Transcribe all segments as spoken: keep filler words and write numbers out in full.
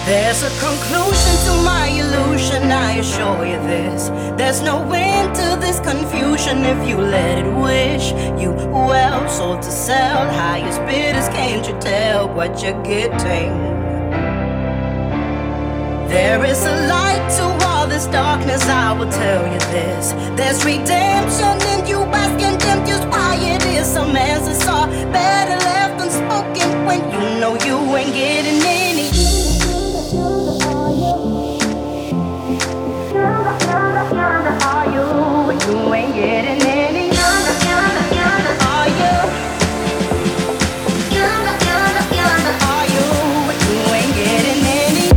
There's a conclusion to my illusion, I assure you this. There's no end to this confusion if you let it wish you well. Sold to sell, highest bidders, can't you tell what you're getting? There is a light to all this darkness, I will tell you this. There's redemption in you asking them just why it is. Some answers are better left unspoken when you know you ain't getting any. Are you? You ain't getting any. Are you? Are you? You ain't getting any.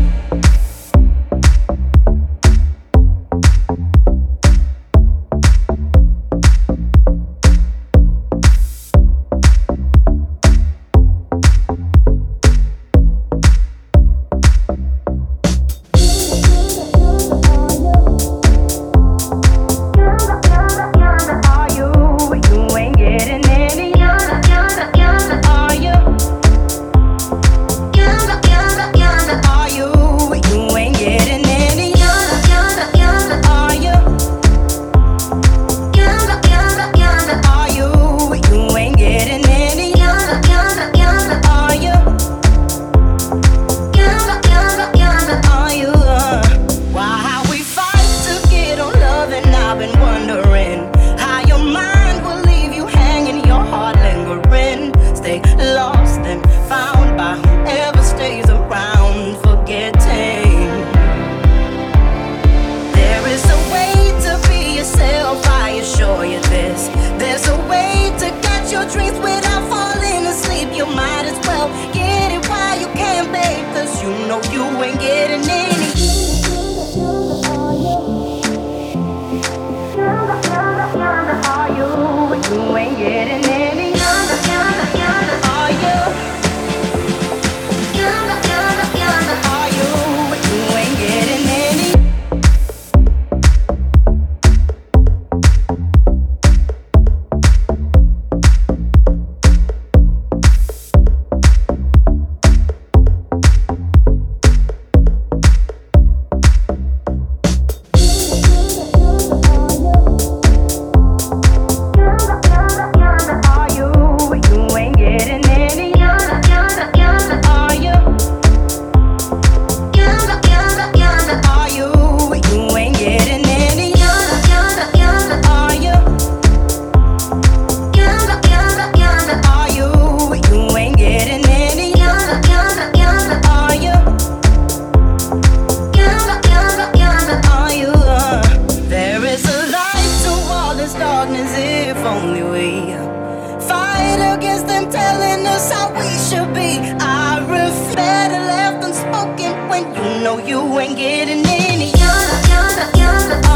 You ain't getting any.